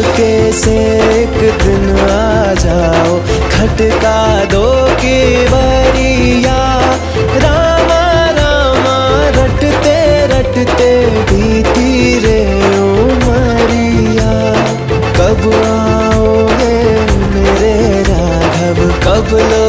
चुपके से एक दिन आ जाओ, खटका दो की बरिया। रामा रामा रटते रटते बीती रे उमरिया। कब आओगे मेरे राघव, कब